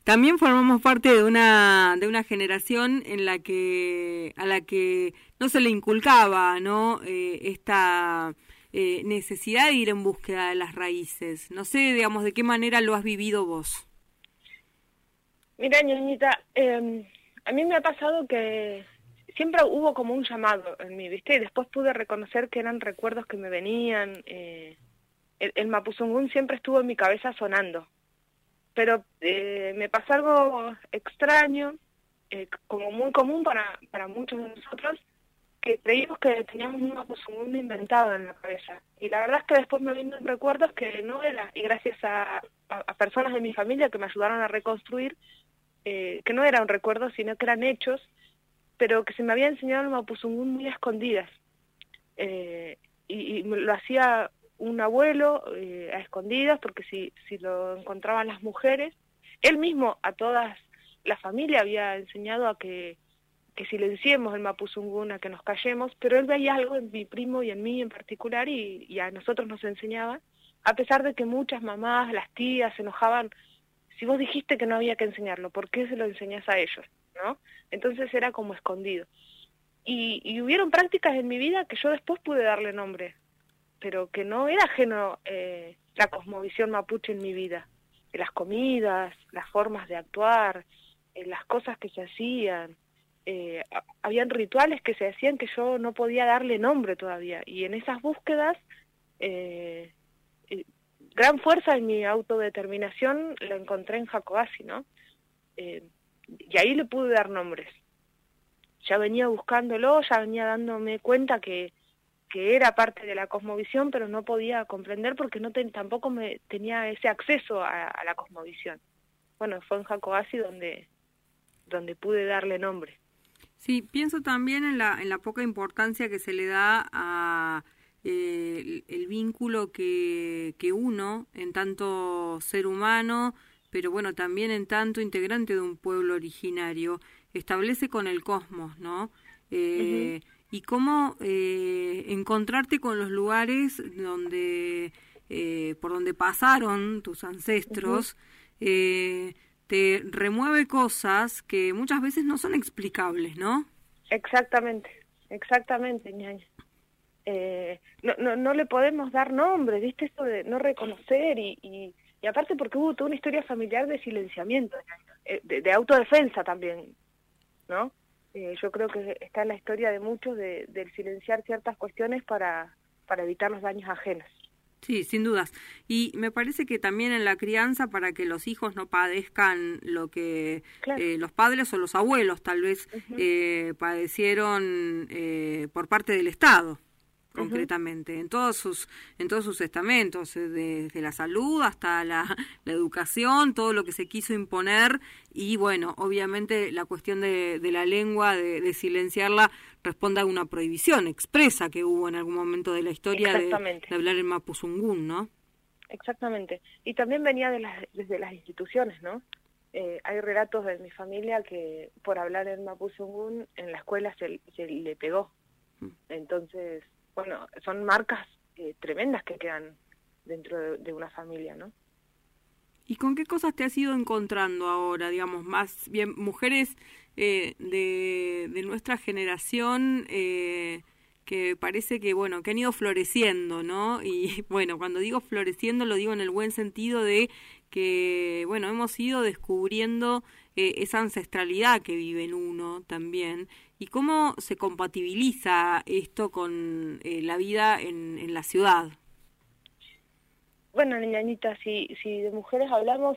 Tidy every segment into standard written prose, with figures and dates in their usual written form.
también formamos parte de una generación en la que a la que no se le inculcaba, ¿no? Esta necesidad de ir en búsqueda de las raíces. No sé, digamos, de qué manera lo has vivido vos. Mira, ñañita, a mí me ha pasado que siempre hubo como un llamado en mí, ¿viste? Y después pude reconocer que eran recuerdos que me venían. El Mapuzungún siempre estuvo en mi cabeza sonando. Pero me pasó algo extraño, como muy común para muchos de nosotros, que creímos que teníamos un Mapuzungún inventado en la cabeza. Y la verdad es que después me vinieron recuerdos que no era, y gracias a personas de mi familia que me ayudaron a reconstruir, que no eran recuerdos, sino que eran hechos, pero que se me había enseñado el Mapuzungún muy a escondidas. Y me lo hacía un abuelo a escondidas, porque si lo encontraban las mujeres, él mismo a todas la familia había enseñado a que silenciemos el Mapuzungún, a que nos callemos, pero él veía algo en mi primo y en mí en particular y a nosotros nos enseñaba, a pesar de que muchas mamás, las tías se enojaban: si vos dijiste que no había que enseñarlo, ¿por qué se lo enseñás a ellos? ¿No? Entonces era como escondido. Y hubieron prácticas en mi vida que yo después pude darle nombre, pero que no era ajeno la cosmovisión mapuche en mi vida. Las comidas, las formas de actuar, las cosas que se hacían. Habían rituales que se hacían que yo no podía darle nombre todavía. Y en esas búsquedas, gran fuerza en mi autodeterminación la encontré en Jacobasi, ¿no? Y ahí le pude dar nombres. Ya venía buscándolo, ya venía dándome cuenta que era parte de la cosmovisión, pero no podía comprender porque tampoco tenía ese acceso a la cosmovisión. Bueno, fue en Jacobasi donde pude darle nombre. Sí, pienso también en la poca importancia que se le da a el vínculo que uno, en tanto ser humano, pero bueno, también en tanto integrante de un pueblo originario, establece con el cosmos, ¿no? Uh-huh. Y cómo encontrarte con los lugares donde por donde pasaron tus ancestros, te remueve cosas que muchas veces no son explicables, ¿no? Exactamente, ñaña. No le podemos dar nombre, ¿viste? Esto de no reconocer y aparte porque hubo toda una historia familiar de silenciamiento, de autodefensa también, ¿no? Yo creo que está en la historia de muchos del silenciar ciertas cuestiones para evitar los daños ajenos. Sí, sin dudas. Y me parece que también en la crianza, para que los hijos no padezcan lo que Claro. los padres o los abuelos tal vez Uh-huh. padecieron por parte del Estado, Uh-huh. concretamente, en todos sus estamentos, desde la salud hasta la educación, todo lo que se quiso imponer. Y bueno, obviamente la cuestión de la lengua, de silenciarla, responde a una prohibición expresa que hubo en algún momento de la historia de hablar el Mapuzungún, ¿no? Exactamente. Y también venía desde las instituciones, ¿no? Hay relatos de mi familia que por hablar el Mapuzungún en la escuela se le pegó. Entonces, bueno, son marcas tremendas que quedan dentro de una familia, ¿no? ¿Y con qué cosas te has ido encontrando ahora, digamos, más bien mujeres de nuestra generación que parece que, bueno, que han ido floreciendo, ¿no? Y bueno, cuando digo floreciendo lo digo en el buen sentido de que, bueno, hemos ido descubriendo esa ancestralidad que vive en uno también y cómo se compatibiliza esto con la vida en la ciudad. Bueno, ñañita, si de mujeres hablamos,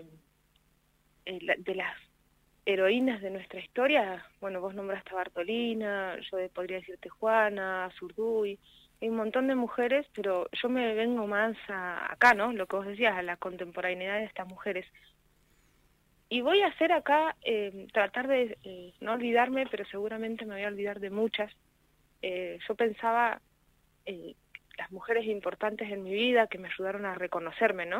de las heroínas de nuestra historia, bueno, vos nombraste a Bartolina, yo podría decirte Juana, Zurduy, hay un montón de mujeres, pero yo me vengo más acá, ¿no? Lo que vos decías, a la contemporaneidad de estas mujeres. Y voy a hacer acá, tratar de no olvidarme, pero seguramente me voy a olvidar de muchas. Yo pensaba las mujeres importantes en mi vida que me ayudaron a reconocerme, ¿no?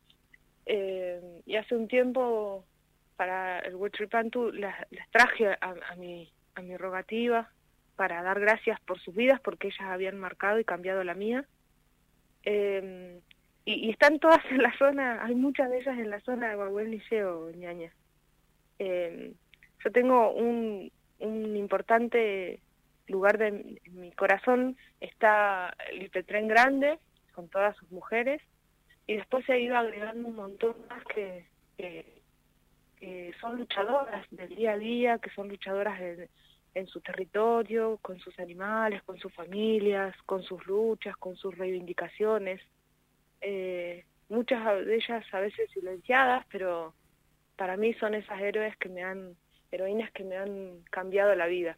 Y hace un tiempo, para el Huitripantu, las traje a mi rogativa para dar gracias por sus vidas, porque ellas habían marcado y cambiado la mía. y están todas en la zona, hay muchas de ellas en la zona de Guaguel Liceo, ñaña. Yo tengo un importante lugar en mi corazón, está el Petrén Grande, con todas sus mujeres, y después se ha ido agregando un montón más que son luchadoras del día a día, que son luchadoras en su territorio, con sus animales, con sus familias, con sus luchas, con sus reivindicaciones. Muchas de ellas a veces silenciadas, pero para mí son esas heroínas que me han cambiado la vida.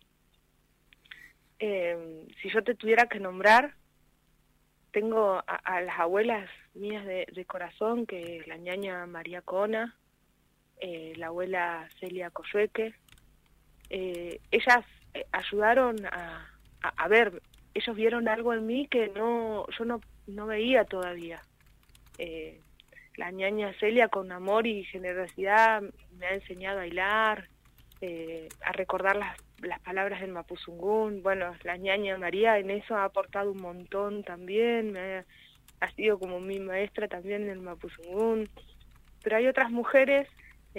Si yo te tuviera que nombrar, tengo a las abuelas mías de corazón, que es la ñaña María Cona, la abuela Celia Coyueque. Ellas ayudaron a ver, ellos vieron algo en mí que yo no veía todavía. La ñaña Celia, con amor y generosidad, me ha enseñado a hilar, a recordar las palabras del Mapuzungún. Bueno, la ñaña María en eso ha aportado un montón también, ha sido como mi maestra también en el Mapuzungún. Pero hay otras mujeres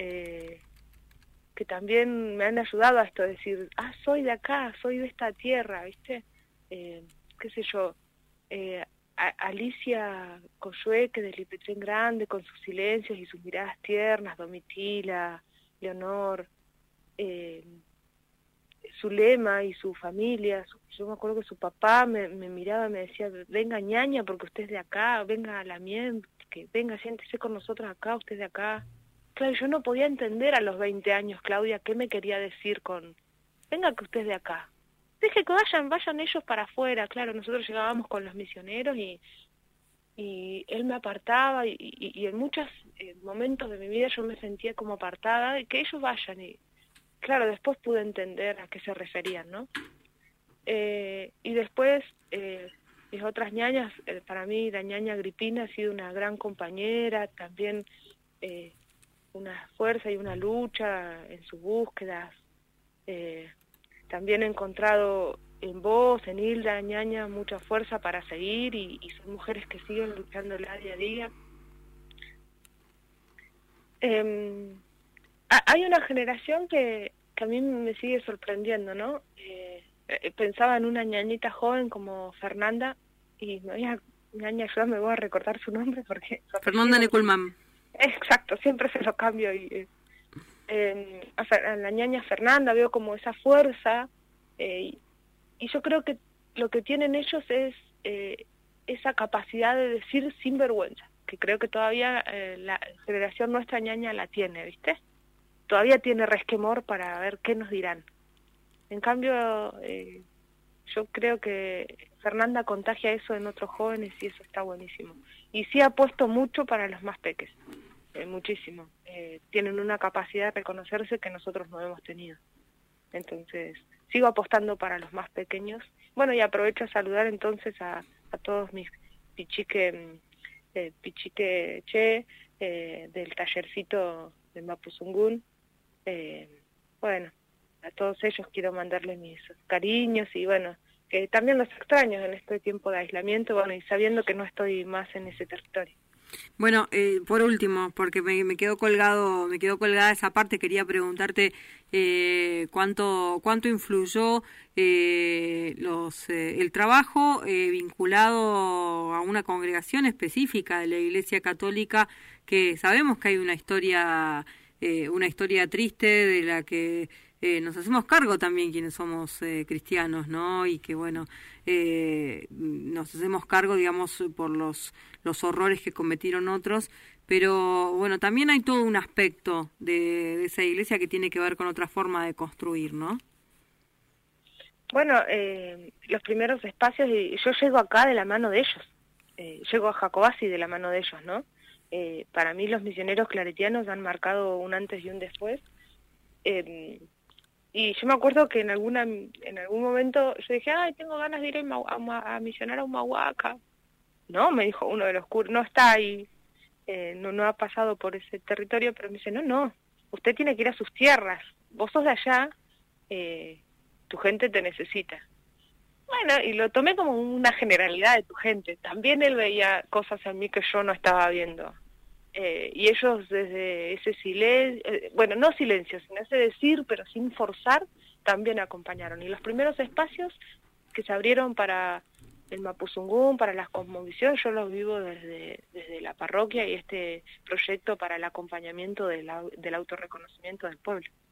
que también me han ayudado a esto, decir, soy de acá, soy de esta tierra, ¿viste? Qué sé yo, Alicia Coyueque del Petrén Grande, con sus silencios y sus miradas tiernas, Domitila, Leonor, Zulema y su familia. Yo me acuerdo que su papá me miraba y me decía, venga ñaña, porque usted es de acá, venga a la mien, que venga, siéntese con nosotros acá, usted es de acá. Claro, yo no podía entender a los 20 años, Claudia, qué me quería decir con, venga que usted es de acá. Deje que vayan ellos para afuera. Claro, nosotros llegábamos con los misioneros y él me apartaba y en muchos momentos de mi vida yo me sentía como apartada, de que ellos vayan. Y claro, después pude entender a qué se referían, ¿no? Y después, mis otras ñañas, para mí la ñaña Agripina ha sido una gran compañera, también una fuerza y una lucha en sus búsquedas. También he encontrado en vos, en Hilda, ñaña, mucha fuerza para seguir y son mujeres que siguen luchando día a día. Hay una generación que a mí me sigue sorprendiendo, ¿no? Pensaba en una ñañita joven como Fernanda y ñaña, ayúdame voy a recordar su nombre porque... Fernanda Neculman. Exacto, siempre se lo cambio y... a la ñaña Fernanda veo como esa fuerza y yo creo que lo que tienen ellos es esa capacidad de decir sin vergüenza, que creo que todavía la generación nuestra ñaña la tiene, ¿viste? Todavía tiene resquemor para ver qué nos dirán. En cambio, yo creo que Fernanda contagia eso en otros jóvenes y eso está buenísimo. Y sí ha puesto mucho para los más peques. Muchísimo. Tienen una capacidad de reconocerse que nosotros no hemos tenido. Entonces, sigo apostando para los más pequeños. Bueno, y aprovecho a saludar entonces a todos mis pichique che, del tallercito de Mapuzungún. Bueno, a todos ellos quiero mandarles mis cariños y bueno, que también los extraño en este tiempo de aislamiento, bueno, y sabiendo que no estoy más en ese territorio. Bueno, por último, porque me quedó colgada esa parte, quería preguntarte cuánto influyó el trabajo vinculado a una congregación específica de la Iglesia Católica, que sabemos que hay una historia triste de la que nos hacemos cargo también quienes somos cristianos, ¿no? Y que bueno, nos hacemos cargo, digamos, por los horrores que cometieron otros, pero bueno, también hay todo un aspecto de esa iglesia que tiene que ver con otra forma de construir, ¿no? Bueno, los primeros espacios, yo llego acá de la mano de ellos, llego a Jacobasi de la mano de ellos, ¿no? Para mí los misioneros claretianos han marcado un antes y un después, y yo me acuerdo que en algún momento yo dije, tengo ganas de ir a misionar a Humahuaca. No, me dijo uno de los curas, no está ahí, no ha pasado por ese territorio, pero me dice, no, usted tiene que ir a sus tierras, vos sos de allá, tu gente te necesita. Bueno, y lo tomé como una generalidad de tu gente. También él veía cosas en mí que yo no estaba viendo. Y ellos desde ese silencio, bueno, no silencio, sino ese decir, pero sin forzar, también acompañaron. Y los primeros espacios que se abrieron para el Mapuzungún, para la cosmovisión, yo los vivo desde la parroquia y este proyecto para el acompañamiento del autorreconocimiento del pueblo.